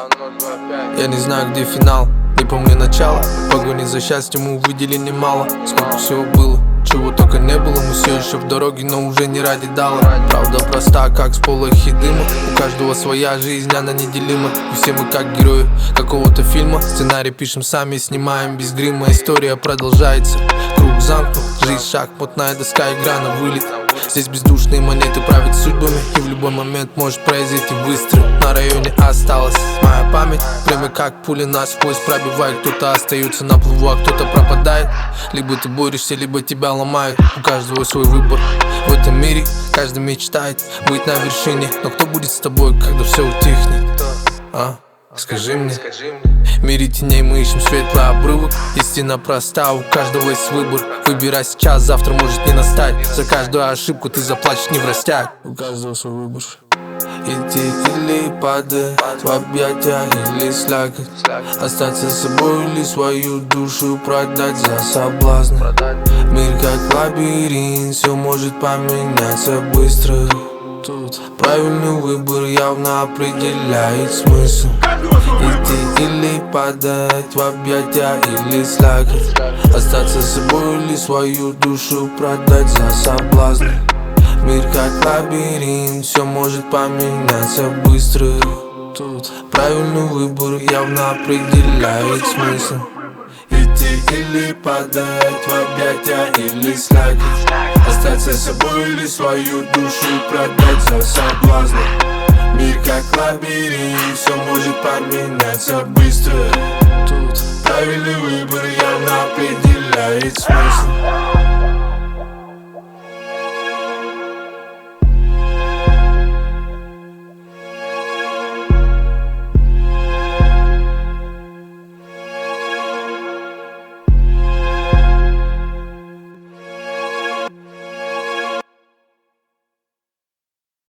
Я не знаю, где финал, не помню начало. В погоне за счастьем мы увидели немало. Сколько всего было, чего только не было. Мы все еще в дороге, но уже не ради дала. Правда проста, как сполохи дыма. У каждого своя жизнь, она неделима. И все мы как герои какого-то фильма. Сценарий пишем сами, снимаем без грима. История продолжается, круг замкнут. Жизнь шахматная доска, игра на вылет. Здесь бездушные монеты правят судьбами. И в любой момент может произойти выстрел. На районе осталась моя память. Время как пули насквозь пробивает. Кто-то остается на плаву, а кто-то пропадает. Либо ты борешься, либо тебя ломают. У каждого свой выбор в этом мире. Каждый мечтает быть на вершине. Но кто будет с тобой, когда все утихнет? Скажи мне. В мире теней мы ищем светлый обрывок. Истина проста, у каждого есть выбор. Выбирай сейчас, завтра может не настать. За каждую ошибку ты заплачешь не в растяг. У каждого свой выбор. Идти или падать в объятия, или слякоть. Остаться с собой или свою душу продать за соблазн. Мир как лабиринт, все может поменяться быстро. Тут правильный выбор явно определяет смысл. Идти или падать в объятия, или слякоть. Остаться с собой или свою душу продать за соблазн. Мир как лабиринт, все может поменяться быстро. Тут правильный выбор явно определяет смысл. Идти или падать в объятия, или слякоть. Остаться с собой или свою душу продать за соблазн. Мир как лабиринт, все может поменяться быстро. Тут правильный выбор явно определяет.